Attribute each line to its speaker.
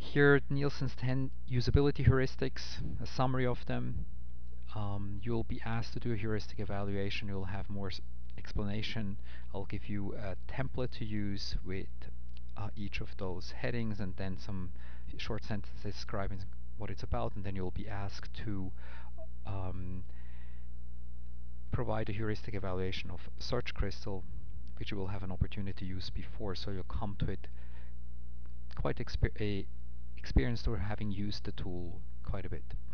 Speaker 1: Here, Nielsen's 10 usability heuristics, a summary of them. You'll be asked to do a heuristic evaluation. You'll have more explanation. I'll give you a template to use with each of those headings and then some short sentences describing what it's about, and then you'll be asked to um, provide a heuristic evaluation of Search Crystal, which you will have an opportunity to use before, so you'll come to it quite experienced or having used the tool quite a bit.